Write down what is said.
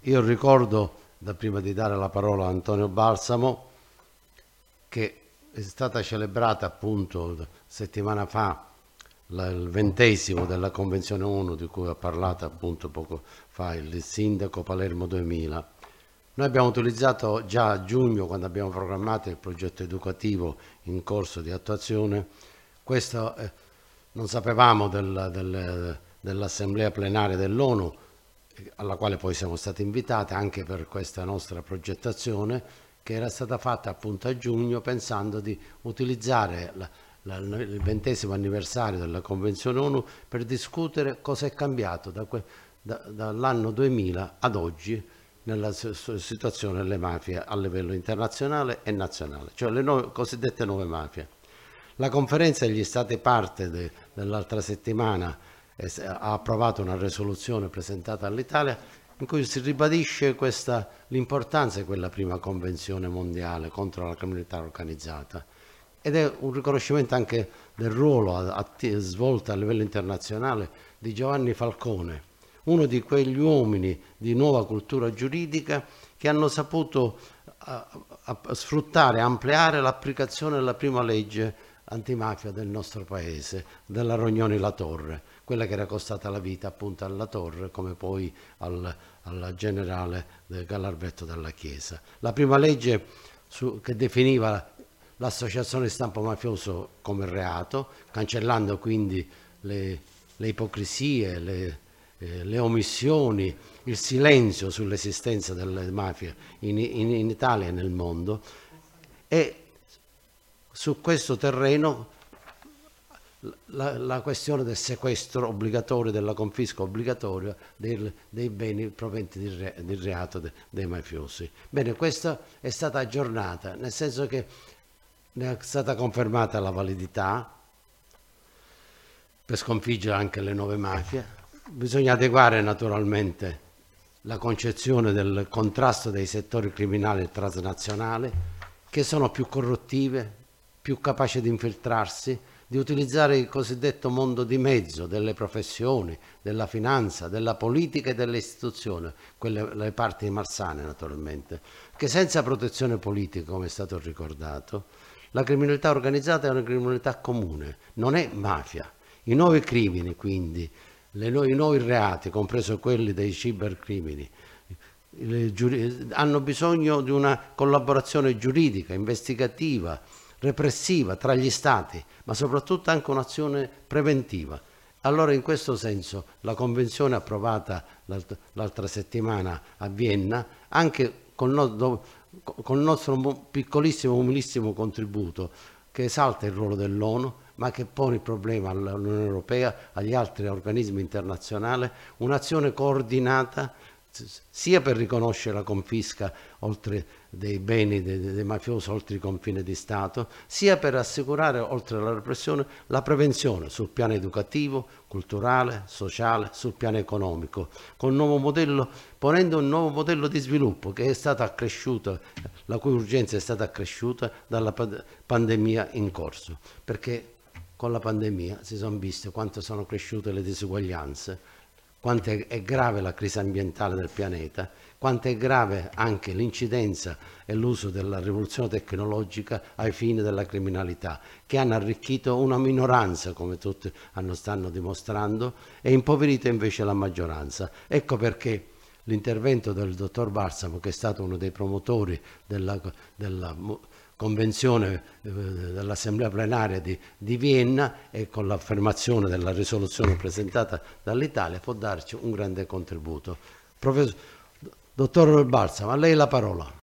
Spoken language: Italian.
Io ricordo, da prima di dare la parola a Antonio Balsamo, che è stata celebrata appunto settimana fa il 20° della Convenzione ONU di cui ha parlato appunto poco fa il sindaco Palermo 2000. Noi abbiamo utilizzato già a giugno, quando abbiamo programmato il progetto educativo in corso di attuazione, questo non sapevamo dell'assemblea plenaria dell'ONU, alla quale poi siamo stati invitati anche per questa nostra progettazione, che era stata fatta appunto a giugno pensando di utilizzare il 20° anniversario della Convenzione ONU per discutere cosa è cambiato dall'anno 2000 ad oggi nella situazione delle mafie a livello internazionale e nazionale, cioè le cosiddette nuove mafie. La conferenza degli Stati parte dell'altra settimana ha approvato una risoluzione presentata all'Italia in cui si ribadisce l'importanza di quella prima convenzione mondiale contro la criminalità organizzata, ed è un riconoscimento anche del ruolo svolto a livello internazionale di Giovanni Falcone, uno di quegli uomini di nuova cultura giuridica che hanno saputo sfruttare e ampliare l'applicazione della prima legge antimafia del nostro paese, della Rognoni La Torre, quella che era costata la vita appunto alla Torre, come poi al generale Gallarvetto della Chiesa. La prima legge che definiva l'associazione di stampo mafioso come reato, cancellando quindi le ipocrisie, le omissioni, il silenzio sull'esistenza delle mafie in Italia e nel mondo, e su questo terreno la questione del sequestro obbligatorio, della confisca obbligatoria dei beni proventi di reato dei mafiosi. Bene, questa è stata aggiornata, nel senso che ne è stata confermata la validità per sconfiggere anche le nuove mafie. Bisogna adeguare naturalmente la concezione del contrasto dei settori criminali transnazionali, che sono più corruttive, più capaci di infiltrarsi, di utilizzare il cosiddetto mondo di mezzo delle professioni, della finanza, della politica e delle istituzioni, le parti malsane naturalmente, che senza protezione politica, come è stato ricordato, la criminalità organizzata è una criminalità comune, non è mafia. I nuovi crimini, quindi, i nuovi reati, compreso quelli dei cybercrimini, hanno bisogno di una collaborazione giuridica, investigativa, repressiva tra gli Stati, ma soprattutto anche un'azione preventiva. Allora, in questo senso, la Convenzione approvata l'altra settimana a Vienna, anche col nostro piccolissimo, umilissimo contributo, che esalta il ruolo dell'ONU, ma che pone il problema all'Unione Europea, agli altri organismi internazionali, un'azione coordinata sia per riconoscere la confisca oltre dei beni dei mafiosi oltre i confini di Stato, sia per assicurare, oltre alla repressione, la prevenzione sul piano educativo, culturale, sociale, sul piano economico, con un nuovo modello, ponendo un nuovo modello di sviluppo che è stato accresciuto, la cui urgenza è stata accresciuta dalla pandemia in corso, perché con la pandemia si sono viste quanto sono cresciute le disuguaglianze, quanto è grave la crisi ambientale del pianeta, quanto è grave anche l'incidenza e l'uso della rivoluzione tecnologica ai fini della criminalità, che hanno arricchito una minoranza, come tutti stanno dimostrando, e impoverito invece la maggioranza. Ecco perché l'intervento del dottor Balsamo, che è stato uno dei promotori della convenzione dell'Assemblea plenaria di Vienna, e con l'affermazione della risoluzione presentata dall'Italia può darci un grande contributo. Dottor Balsamo, a lei la parola.